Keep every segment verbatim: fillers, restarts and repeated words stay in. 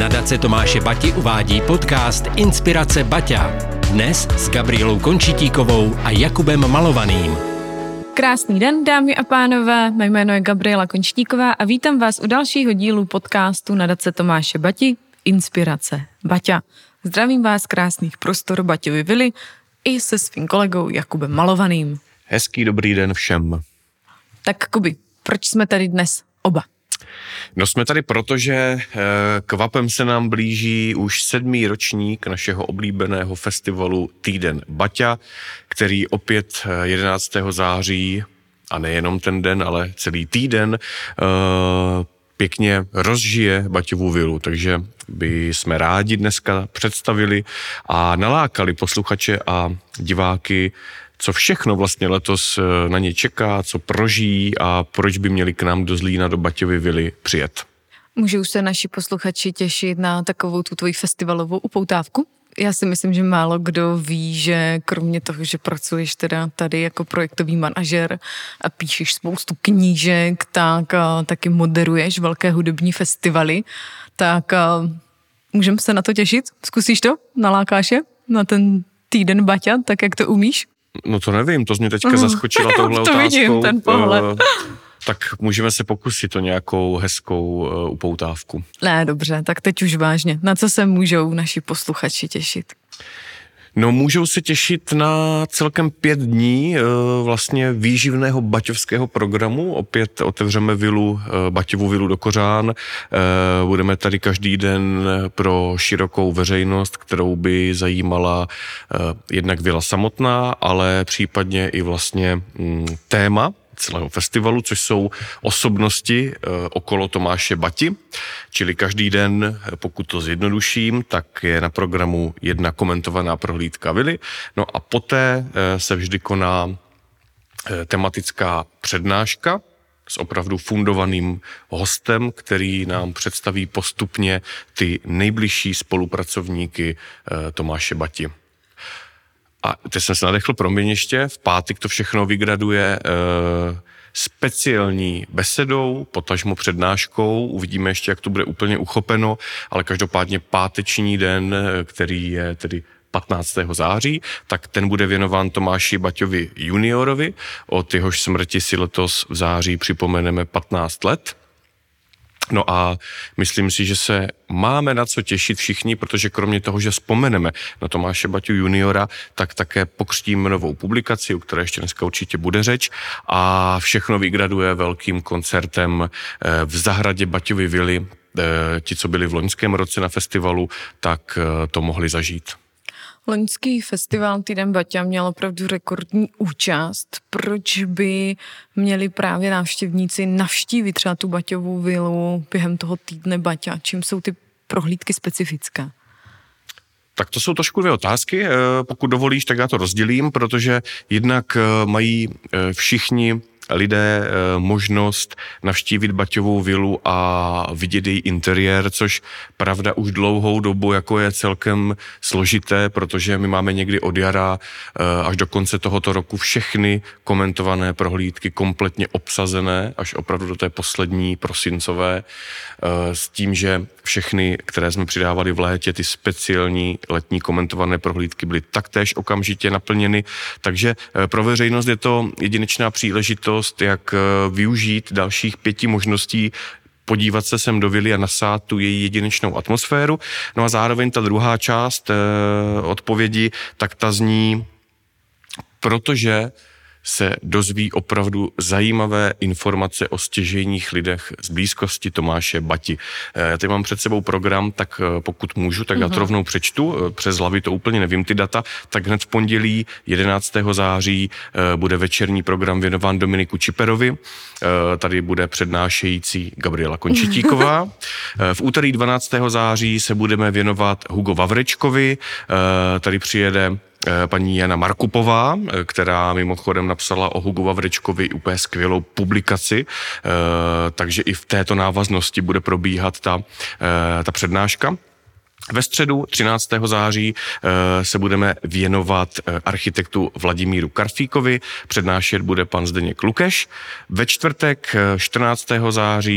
Nadace Tomáše Bati uvádí podcast Inspirace Baťa. Dnes s Gabrielou Končitíkovou a Jakubem Malovaným. Krásný den, dámy a pánové, mé jméno je Gabriela Končitíková a vítám vás u dalšího dílu podcastu Nadace Tomáše Bati Inspirace Baťa. Zdravím vás z krásných prostor Baťovy vily i se svým kolegou Jakubem Malovaným. Hezký dobrý den všem. Tak Kubi, proč jsme tady dnes oba? No jsme tady proto, že kvapem se nám blíží už sedmý ročník našeho oblíbeného festivalu Týden Baťa, který opět jedenáctého září, a nejenom ten den, ale celý týden, pěkně rozžije Baťovu vilu, takže by jsme rádi dneska představili a nalákali posluchače a diváky, co všechno vlastně letos na ně čeká, co prožijí a proč by měli k nám do Zlína, do Baťovy vily přijet. Můžou se naši posluchači těšit na takovou tu tvoji festivalovou upoutávku? Já si myslím, že málo kdo ví, že kromě toho, že pracuješ teda tady jako projektový manažer a píšeš spoustu knížek, tak a, taky moderuješ velké hudební festivaly, tak a, můžeme se na to těšit? Zkusíš to? Nalákáš je na ten Týden Baťa, tak jak to umíš? No to nevím, to jsi mě teďka zaskočila touhle to otázkou. Vidím, ten pohled. Uh, tak můžeme se pokusit o nějakou hezkou uh, upoutávku. Ne, dobře, tak teď už vážně. Na co se můžou naši posluchači těšit? No můžou se těšit na celkem pět dní uh, vlastně výživného baťovského programu. Opět otevřeme vilu, uh, Baťovu vilu do Kořán. Uh, budeme tady každý den pro širokou veřejnost, kterou by zajímala uh, jednak vila samotná, ale případně i vlastně um, téma celého festivalu, což jsou osobnosti e, okolo Tomáše Bati, čili každý den, pokud to zjednoduším, tak je na programu jedna komentovaná prohlídka vily, no a poté e, se vždy koná e, tematická přednáška s opravdu fundovaným hostem, který nám představí postupně ty nejbližší spolupracovníky e, Tomáše Bati. A teď jsem se nadechl, promiň ještě, v pátek to všechno vygraduje e, speciální besedou, potažmo přednáškou, uvidíme ještě, jak to bude úplně uchopeno, ale každopádně páteční den, který je tedy patnáctého září, tak ten bude věnován Tomáši Baťovi juniorovi, od jehož smrti si letos v září připomeneme patnáct let. No a myslím si, že se máme na co těšit všichni, protože kromě toho, že vzpomeneme na Tomáše Baťu juniora, tak také pokřtíme novou publikaci, o které ještě dneska určitě bude řeč, a všechno vygraduje velkým koncertem v zahradě Baťovy vily. Ti, co byli v loňském roce na festivalu, tak to mohli zažít. Loňský festival Týden Baťa měl opravdu rekordní účast. Proč by měli právě návštěvníci navštívit třeba tu Baťovu vilu během toho Týdne Baťa? Čím jsou ty prohlídky specifické? Tak to jsou trošku dvě otázky. Pokud dovolíš, tak já to rozdělím, protože jednak mají všichni lidé možnost navštívit Baťovou vilu a vidět její interiér, což pravda už dlouhou dobu jako je celkem složité, protože my máme někdy od jara až do konce tohoto roku všechny komentované prohlídky kompletně obsazené, až opravdu do té poslední prosincové, s tím, že všechny, které jsme přidávali v létě, ty speciální letní komentované prohlídky byly taktéž okamžitě naplněny, takže pro veřejnost je to jedinečná příležitost, jak využít dalších pěti možností, podívat se sem do vily a nasát tu její jedinečnou atmosféru. No a zároveň ta druhá část eh, odpovědi, tak ta zní, protože se dozví opravdu zajímavé informace o stěžejních lidech z blízkosti Tomáše Bati. Já tady mám před sebou program, tak pokud můžu, tak já to rovnou přečtu. Přes hlavy to úplně nevím ty data. Tak hned v pondělí jedenáctého září bude večerní program věnován Dominiku Čiperovi. Tady bude přednášející Gabriela Končitíková. V úterý dvanáctého září se budeme věnovat Hugo Vavrečkovi. Tady přijede paní Jana Markupová, která mimochodem napsala o Hugu Vavrečkovi úplně skvělou publikaci, takže i v této návaznosti bude probíhat ta, ta přednáška. Ve středu třináctého září se budeme věnovat architektu Vladimíru Karfíkovi, přednášet bude pan Zdeněk Lukeš. Ve čtvrtek čtrnáctého září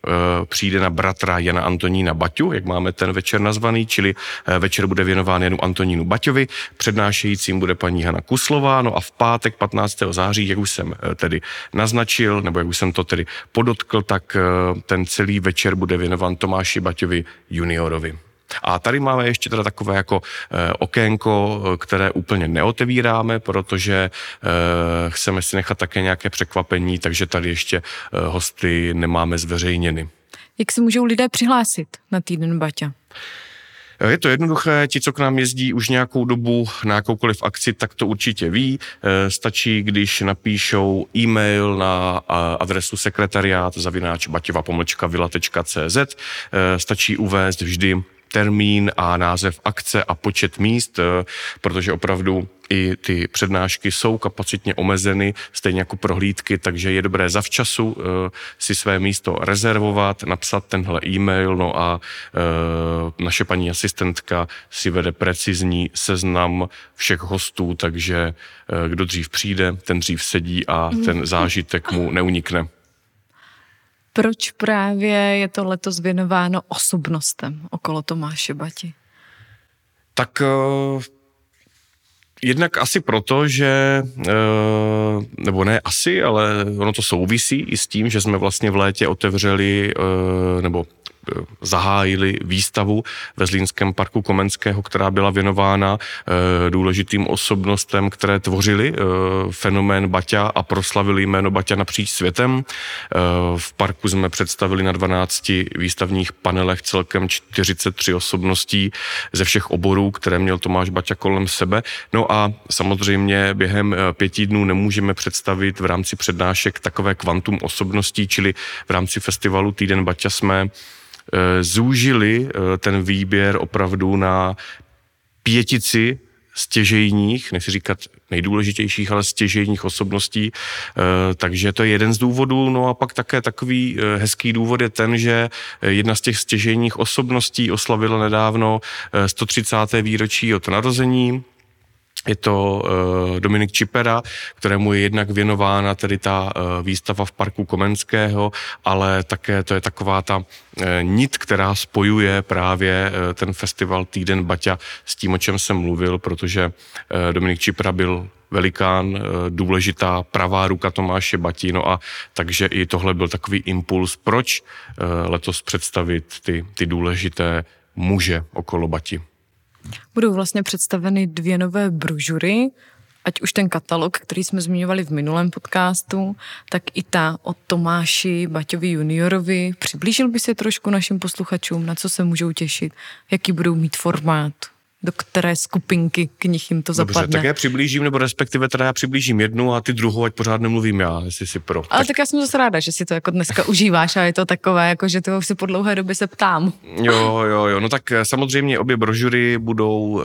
přijde na bratra Jana Antonína Baťu, jak máme ten večer nazvaný, čili večer bude věnován Janu Antonínu Baťovi, přednášejícím bude paní Hana Kuslová, no a v pátek patnáctého září, jak už jsem tedy naznačil, nebo jak už jsem to tedy podotkl, tak ten celý večer bude věnován Tomáši Baťovi juniorovi. A tady máme ještě teda takové jako e, okénko, které úplně neotevíráme, protože e, chceme si nechat také nějaké překvapení, takže tady ještě e, hosty nemáme zveřejněny. Jak se můžou lidé přihlásit na týden Baťa? Je to jednoduché, ti, co k nám jezdí už nějakou dobu na jakoukoliv akci, tak to určitě ví. Stačí, když napíšou e-mail na adresu sekretariát zavináč baťova pomlčka vila tečka cé zet. Stačí uvést vždy termín a název akce a počet míst, protože opravdu i ty přednášky jsou kapacitně omezeny, stejně jako prohlídky, takže je dobré zavčasu si své místo rezervovat, napsat tenhle e-mail, no a naše paní asistentka si vede precizní seznam všech hostů, takže kdo dřív přijde, ten dřív sedí a ten zážitek mu neunikne. Proč právě je to letos věnováno osobnostem okolo Tomáše Bati? Tak uh, jednak asi proto, že, uh, nebo ne asi, ale ono to souvisí i s tím, že jsme vlastně v létě otevřeli, uh, nebo zahájili výstavu ve Zlínském parku Komenského, která byla věnována e, důležitým osobnostem, které tvořily e, fenomén Baťa a proslavili jméno Baťa napříč světem. E, v parku jsme představili na dvanácti výstavních panelech celkem čtyřicet tři osobností ze všech oborů, které měl Tomáš Baťa kolem sebe. No a samozřejmě během pěti dnů nemůžeme představit v rámci přednášek takové kvantum osobností, čili v rámci festivalu Týden Baťa jsme zúžili ten výběr opravdu na pětici stěžejních, nechci říkat nejdůležitějších, ale stěžejních osobností, takže to je jeden z důvodů. No a pak také takový hezký důvod je ten, že jedna z těch stěžejních osobností oslavila nedávno sto třicáté výročí od narození. Je to uh, Dominik Čipera, kterému je jednak věnována tedy ta uh, výstava v parku Komenského, ale také to je taková ta uh, nit, která spojuje právě uh, ten festival Týden Baťa s tím, o čem jsem mluvil, protože uh, Dominik Čipera byl velikán, uh, důležitá pravá ruka Tomáše Bati, no a takže i tohle byl takový impuls, proč uh, letos představit ty, ty důležité muže okolo Bati. Budou vlastně představeny dvě nové brožury, ať už ten katalog, který jsme zmiňovali v minulém podcastu, tak i ta od Tomáši Baťovi juniorovi. Přiblížil by se trošku našim posluchačům, na co se můžou těšit, jaký budou mít formát, do které skupinky knih jim to zapadne. Dobře, tak já přiblížím, nebo respektive teda já přiblížím jednu a ty druhou, ať pořád nemluvím já, jestli si pro. Ale tak... tak já jsem zase ráda, že si to jako dneska užíváš a je to takové, jako že to už si po dlouhé době se ptám. Jo, jo, jo, no tak samozřejmě obě brožury budou uh,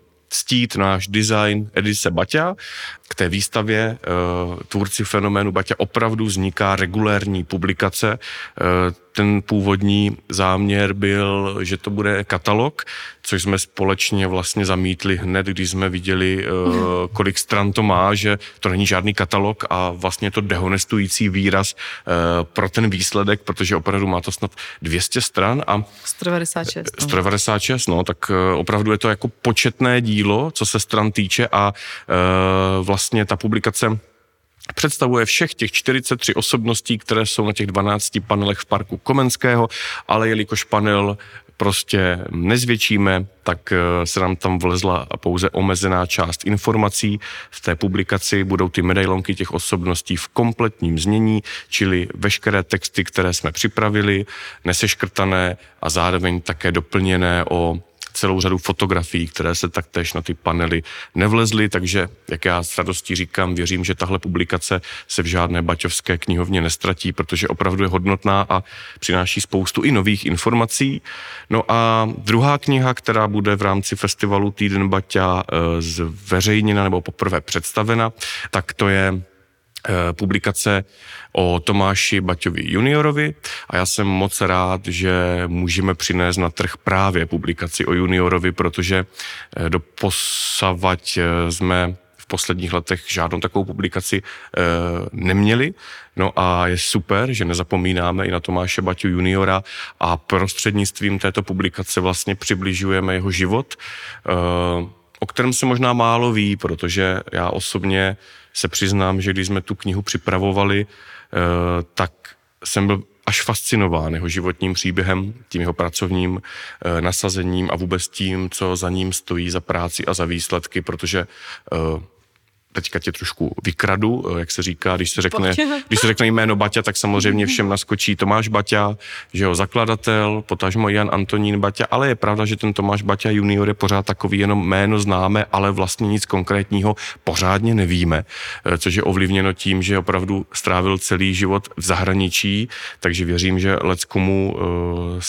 ctít náš design edice Baťa. K té výstavě uh, tvůrci fenoménu Baťa opravdu vzniká regulérní publikace. Uh, ten původní záměr byl, že to bude katalog, což jsme společně vlastně zamítli hned, když jsme viděli, uh, kolik stran to má, že to není žádný katalog a vlastně je to dehonestující výraz uh, pro ten výsledek, protože opravdu má to snad dvě stě stran a sto devadesát šest. sto devadesát šest, no, tak uh, opravdu je to jako početné dílo, co se stran týče a uh, vlastně ta publikace představuje všech těch čtyřicet tři osobností, které jsou na těch dvanácti panelech v parku Komenského, ale jelikož panel prostě nezvětšíme, tak se nám tam vlezla pouze omezená část informací. V té publikaci budou ty medailonky těch osobností v kompletním znění, čili veškeré texty, které jsme připravili, neseškrtané a zároveň také doplněné o celou řadu fotografií, které se taktéž na ty panely nevlezly, takže, jak já s radostí říkám, věřím, že tahle publikace se v žádné baťovské knihovně nestratí, protože opravdu je hodnotná a přináší spoustu i nových informací. No a druhá kniha, která bude v rámci festivalu Týden Baťa zveřejněna nebo poprvé představena, tak to je publikace o Tomáši Baťovi juniorovi a já jsem moc rád, že můžeme přinést na trh právě publikaci o juniorovi, protože doposavať jsme v posledních letech žádnou takovou publikaci e, neměli. No a je super, že nezapomínáme i na Tomáše Baťu juniora a prostřednictvím této publikace vlastně přibližujeme jeho život, e, o kterém se možná málo ví, protože já osobně se přiznám, že když jsme tu knihu připravovali, e, tak jsem byl až fascinován jeho životním příběhem, tím jeho pracovním e, nasazením a vůbec tím, co za ním stojí za práci a za výsledky, protože e, teďka tě trošku vykradu, jak se říká, když se řekne, když se řekne jméno Baťa, tak samozřejmě všem naskočí Tomáš Baťa, že jo, zakladatel, potažmo Jan Antonín Baťa, ale je pravda, že ten Tomáš Baťa junior je pořád takový jenom jméno známe, ale vlastně nic konkrétního pořádně nevíme, což je ovlivněno tím, že opravdu strávil celý život v zahraničí, takže věřím, že leckomu uh,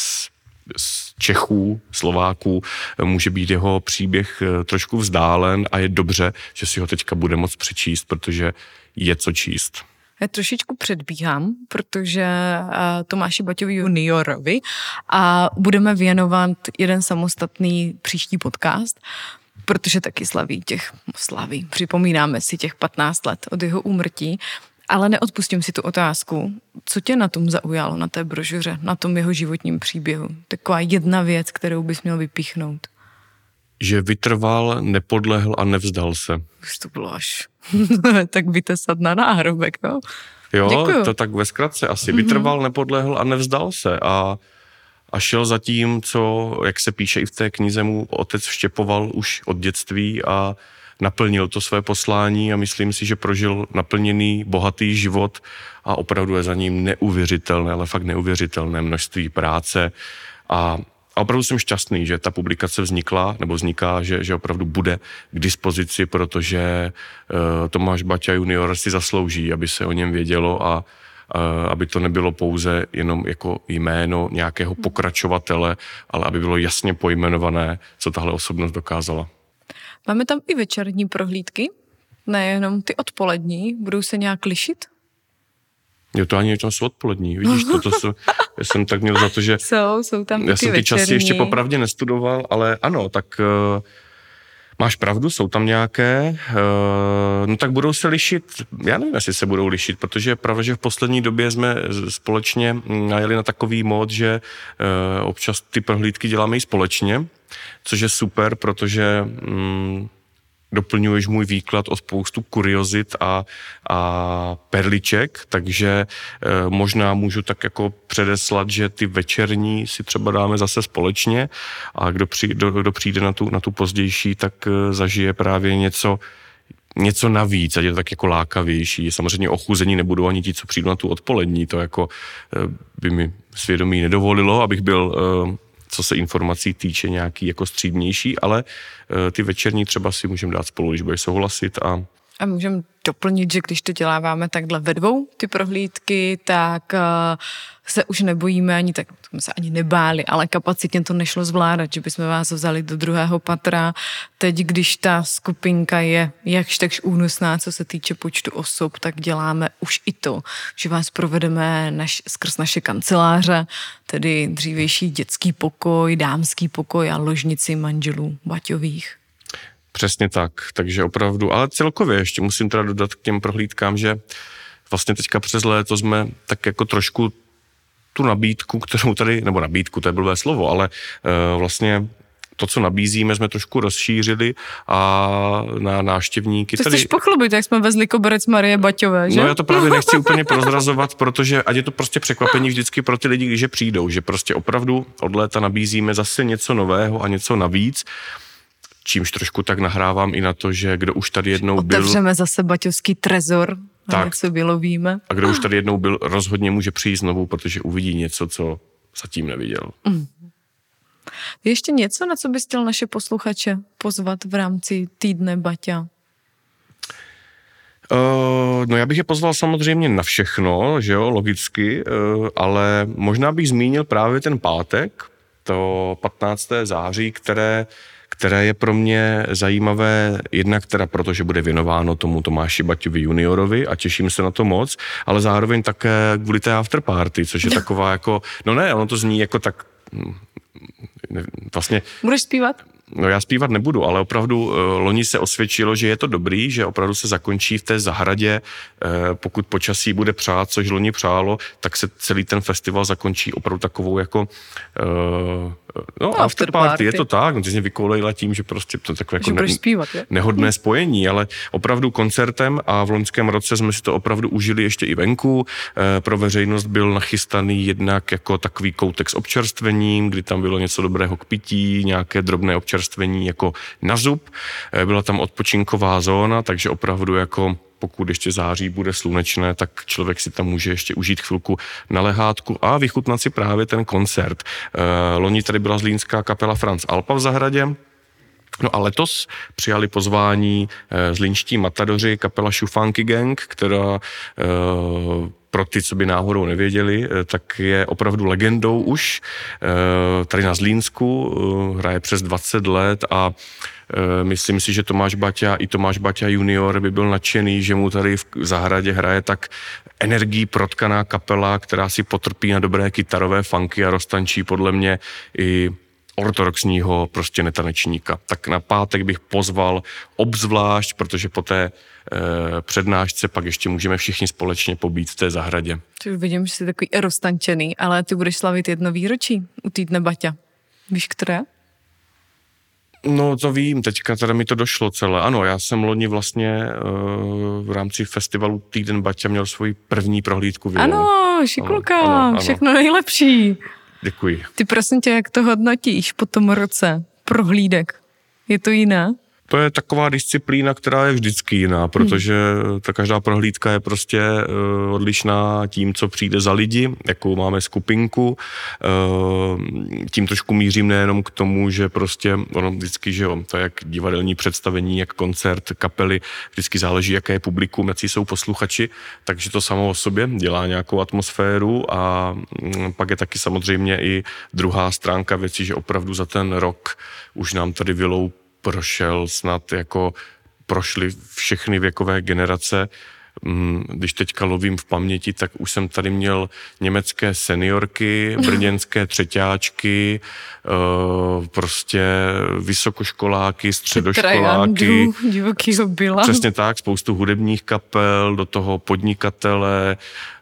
z Čechů, Slováků může být jeho příběh trošku vzdálen a je dobře, že si ho teďka bude moct přečíst, protože je co číst. Já trošičku předbíhám, protože Tomáši Baťovi juniorovi a budeme věnovat jeden samostatný příští podcast, protože taky slaví těch, slaví, připomínáme si těch patnáct let od jeho úmrtí. Ale neodpustím si tu otázku, co tě na tom zaujalo, na té brožuře, na tom jeho životním příběhu? Taková jedna věc, kterou bys měl vypíchnout. Že vytrval, nepodlehl a nevzdal se. Už to bylo až tak vytesat na náhrobek, no? Jo, Děkuju. To tak ve zkratce asi. Mm-hmm. Vytrval, nepodlehl a nevzdal se a, a šel za tím, co, jak se píše i v té knize, mu otec vštěpoval už od dětství a naplnil to své poslání a myslím si, že prožil naplněný, bohatý život a opravdu je za ním neuvěřitelné, ale fakt neuvěřitelné množství práce a, a opravdu jsem šťastný, že ta publikace vznikla, nebo vzniká, že, že opravdu bude k dispozici, protože uh, Tomáš Baťa junior si zaslouží, aby se o něm vědělo a uh, aby to nebylo pouze jenom jako jméno nějakého pokračovatele, ale aby bylo jasně pojmenované, co tahle osobnost dokázala. Máme tam i večerní prohlídky, nejenom ty odpolední, budou se nějak lišit? Jo, to ani to jsou odpolední, vidíš, to, to jsou, já jsem tak měl za to, že jsou, jsou tam já ty jsem ty večerní. časy ještě popravdě nestudoval, ale ano, tak uh, máš pravdu, jsou tam nějaké, uh, no tak budou se lišit, já nevím, jestli se budou lišit, protože je pravda, že v poslední době jsme společně najeli na takový mód, že uh, občas ty prohlídky děláme i společně, což je super, protože um, doplňuješ můj výklad o spoustu kuriozit a, a perliček, takže e, možná můžu tak jako předeslat, že ty večerní si třeba dáme zase společně a kdo, při, kdo, kdo přijde na tu, na tu pozdější, tak e, zažije právě něco, něco navíc, ať je to tak jako lákavější. Samozřejmě ochuzení nebudou ani ti, co přijdou na tu odpolední, to jako e, by mi svědomí nedovolilo, abych byl... E, co se informací týče, nějaký jako střídnější, ale uh, ty večerní třeba si můžeme dát spolu, když budeš souhlasit. A, a můžeme doplnit, že když to děláváme takhle ve dvou, ty prohlídky, tak uh, se už nebojíme ani, tak jsme se ani nebáli, ale kapacitně to nešlo zvládat, že bychom vás vzali do druhého patra. Teď, když ta skupinka je jakž takž únosná, co se týče počtu osob, tak děláme už i to, že vás provedeme naš, skrz naše kanceláře, tedy dřívější dětský pokoj, dámský pokoj a ložnici manželů Baťových. Přesně tak, takže opravdu, ale celkově ještě musím teda dodat k těm prohlídkám, že vlastně teďka přes léto jsme tak jako trošku tu nabídku, kterou tady, nebo nabídku, to je blbé slovo, ale uh, vlastně to, co nabízíme, jsme trošku rozšířili a na návštěvníky. To tady... chceš pochlubit, jak jsme vezli koberec Marie Baťové, že? No já to právě nechci úplně prozrazovat, protože ať je to prostě překvapení vždycky pro ty lidi, když je přijdou, že prostě opravdu od léta nabízíme zase něco nového a něco navíc, čímž trošku tak nahrávám i na to, že kdo už tady jednou byl... Otevřeme zase baťovský trezor, a něco vylovíme. A kdo už tady jednou byl, rozhodně může přijít znovu, protože uvidí něco, co zatím neviděl. Mm. Ještě něco, na co bys chtěl naše posluchače pozvat v rámci týdne Baťa? Uh, no já bych je pozval samozřejmě na všechno, že jo, logicky, uh, ale možná bych zmínil právě ten pátek, to patnáctého září, které které je pro mě zajímavé, jednak teda protože bude věnováno tomu Tomáši Baťovi juniorovi a těším se na to moc, ale zároveň také kvůli té afterparty, což je taková jako, no ne, ono to zní jako tak, ne, vlastně... Budeš zpívat? No já zpívat nebudu, ale opravdu uh, loni se osvědčilo, že je to dobrý, že opravdu se zakončí v té zahradě, uh, pokud počasí bude přát, což loni přálo, tak se celý ten festival zakončí opravdu takovou jako uh, no after party, je to tak, no ty jsi mě vykolejila tím, že prostě to takové jako ne, zpívat, nehodné spojení, ale opravdu koncertem a v loňském roce jsme si to opravdu užili ještě i venku. Uh, pro veřejnost byl nachystaný jednak jako takový koutek s občerstvením, kdy tam bylo něco dobrého k pití, nějaké drobné občerstvení jako na zub. Byla tam odpočinková zóna, takže opravdu jako pokud ještě září bude slunečné, tak člověk si tam může ještě užít chvilku na lehátku a vychutnat si právě ten koncert. Loni tady byla zlínská kapela Franz Alpa v zahradě. No a letos přijali pozvání zlínští matadoři, kapela Šufanky Gang, která pro ty, co by náhodou nevěděli, tak je opravdu legendou už. Tady na Zlínsku hraje přes dvacet let a myslím si, že Tomáš Baťa i Tomáš Baťa junior by byl nadšený, že mu tady v zahradě hraje tak energií protkaná kapela, která si potrpí na dobré kytarové funky a roztančí podle mě i ortodoxního prostě netanečníka. Tak na pátek bych pozval obzvlášť, protože po té e, přednášce pak ještě můžeme všichni společně pobít v té zahradě. Už vidím, že jsi takový roztančený, ale ty budeš slavit jedno výročí u týdne Baťa. Víš, které? No to vím, teďka teda mi to došlo celé. Ano, já jsem loni vlastně e, v rámci festivalu Týden Baťa měl svoji první prohlídku vilou. Ano, šikulka, ano, ano, ano. Všechno nejlepší. Děkuji. Ty prosím tě, jak to hodnotíš po tom roce prohlídek? Je to jiné? To je taková disciplína, která je vždycky jiná, protože ta každá prohlídka je prostě uh, odlišná tím, co přijde za lidi, jakou máme skupinku. Uh, tím trošku mířím nejenom k tomu, že prostě ono vždycky, že jo, to je jak divadelní představení, jak koncert, kapely, vždycky záleží, jaké je publikum, jaký jsou posluchači, takže to samo o sobě dělá nějakou atmosféru a um, pak je taky samozřejmě i druhá stránka věci, že opravdu za ten rok už nám tady vilou prošel snad jako prošly všechny věkové generace. Když teďka lovím v paměti, tak už jsem tady měl německé seniorky, brněnské třeťáčky, prostě vysokoškoláky, středoškoláky. Divokýho byla. Přesně tak, spoustu hudebních kapel, do toho podnikatele,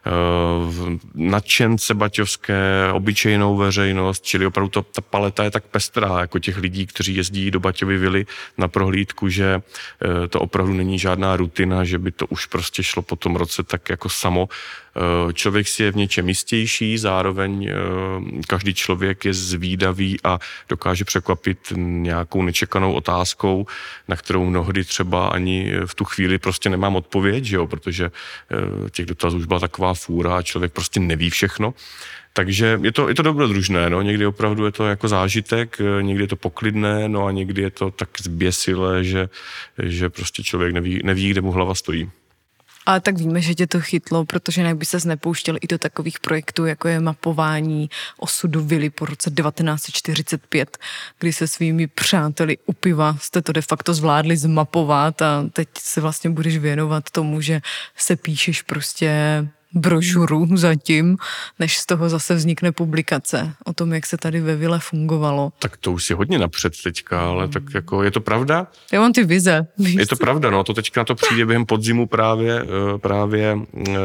nadšence baťovské, obyčejnou veřejnost, čili opravdu to, ta paleta je tak pestrá, jako těch lidí, kteří jezdí do Baťovy vily na prohlídku, že to opravdu není žádná rutina, že by to už prostě šlo po tom roce tak jako samo. Člověk si je v něčem jistější, zároveň každý člověk je zvídavý a dokáže překvapit nějakou nečekanou otázkou, na kterou mnohdy třeba ani v tu chvíli prostě nemám odpověď, že jo, protože těch dotazů už byla taková fůra a člověk prostě neví všechno. Takže je to, je to dobrodružné, no. Někdy opravdu je to jako zážitek, někdy je to poklidné, no a někdy je to tak zběsilé, že, že prostě člověk neví, neví, kde mu hlava stojí. Ale tak víme, že tě to chytlo, protože jinak by ses nepouštěl i do takových projektů, jako je mapování osudu vily po roce devatenáct set čtyřicet pět, kdy se svými přáteli u piva jste to de facto zvládli zmapovat a teď se vlastně budeš věnovat tomu, že se píšeš prostě brožuru zatím, než z toho zase vznikne publikace o tom, jak se tady ve vile fungovalo. Tak to už si hodně napřed teďka, ale hmm. tak jako je to pravda? Já mám ty vize. Je to pravda, no, to teďka na to přijde během podzimu právě, právě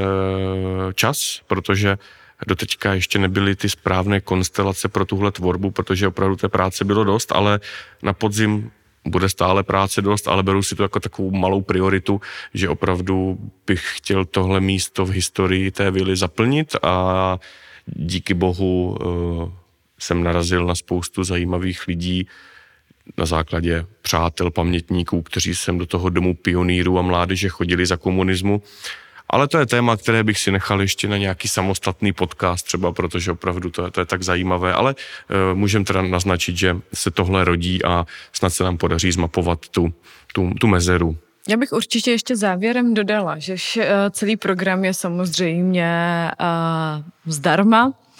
čas, protože doteďka ještě nebyly ty správné konstelace pro tuhle tvorbu, protože opravdu té práce bylo dost, ale na podzim bude stále práce dost, ale beru si to jako takovou malou prioritu, že opravdu bych chtěl tohle místo v historii té vily zaplnit a díky bohu uh, jsem narazil na spoustu zajímavých lidí na základě přátel, pamětníků, kteří sem do toho domu pionýrů a mládeže chodili za komunismu. Ale to je téma, které bych si nechal ještě na nějaký samostatný podcast třeba, protože opravdu to je, to je tak zajímavé, ale uh, můžeme teda naznačit, že se tohle rodí a snad se nám podaří zmapovat tu, tu, tu mezeru. Já bych určitě ještě závěrem dodala, že celý program je samozřejmě uh, zdarma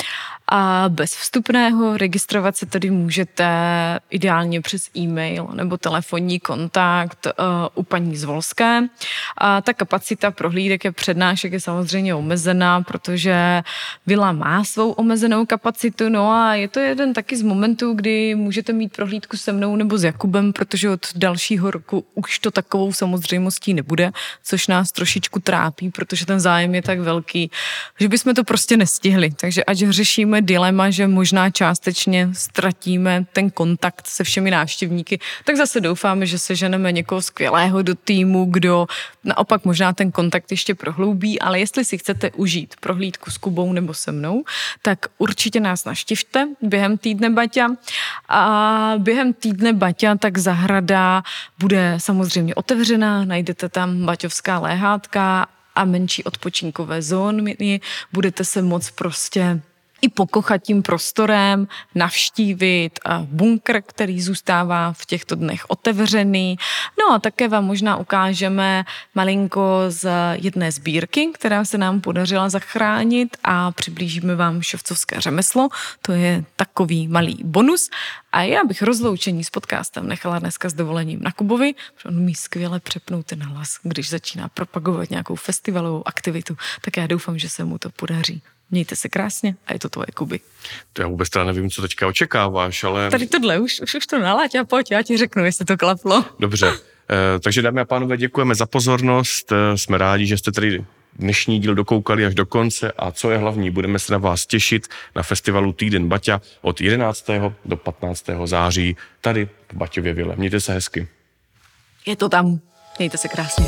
a bez vstupného. Registrovat se tedy můžete ideálně přes e-mail nebo telefonní kontakt uh, u paní Zvolské. A ta kapacita prohlídek je přednášek je samozřejmě omezená, protože vila má svou omezenou kapacitu, no a je to jeden taky z momentů, kdy můžete mít prohlídku se mnou nebo s Jakubem, protože od dalšího roku už to takovou samozřejmostí nebude, což nás trošičku trápí, protože ten zájem je tak velký, že bychom to prostě nestihli. Takže ať řešíme dilema, že možná částečně ztratíme ten kontakt se všemi návštěvníky, tak zase doufáme, že seženeme někoho skvělého do týmu, kdo naopak možná ten kontakt ještě prohloubí, ale jestli si chcete užít prohlídku s Kubou nebo se mnou, tak určitě nás navštivte během týdne Baťa. A během týdne Baťa tak zahrada bude samozřejmě otevřená, najdete tam baťovská léhátka a menší odpočinkové zóny. Budete se moc prostě i pokochat tím prostorem, navštívit bunkr, který zůstává v těchto dnech otevřený. No a také vám možná ukážeme malinko z jedné sbírky, která se nám podařila zachránit a přiblížíme vám ševcovské řemeslo. To je takový malý bonus. A já bych rozloučení s podcastem nechala dneska s dovolením na Kubovi, protože on umí skvěle přepnout ten hlas, když začíná propagovat nějakou festivalovou aktivitu, tak já doufám, že se mu to podaří. Mějte se krásně a je to tvoje, Kuby. To já vůbec teda nevím, co teďka očekáváš, ale... Tady tohle, už, už, už to naláť a pojď, já ti řeknu, jestli to klaplo. Dobře, e, takže dámy a pánové, děkujeme za pozornost, e, jsme rádi, že jste tady dnešní díl dokoukali až do konce a co je hlavní, budeme se na vás těšit na festivalu Týden Baťa od jedenáctého do patnáctého září tady v Baťově vile. Mějte se hezky. Je to tam, mějte se krásně.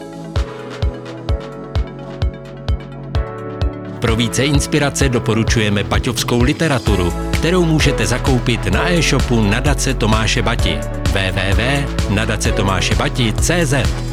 Pro více inspirace doporučujeme baťovskou literaturu, kterou můžete zakoupit na e-shopu Nadace Tomáše Bati. w w w tečka nadace tomáše bati tečka cé zet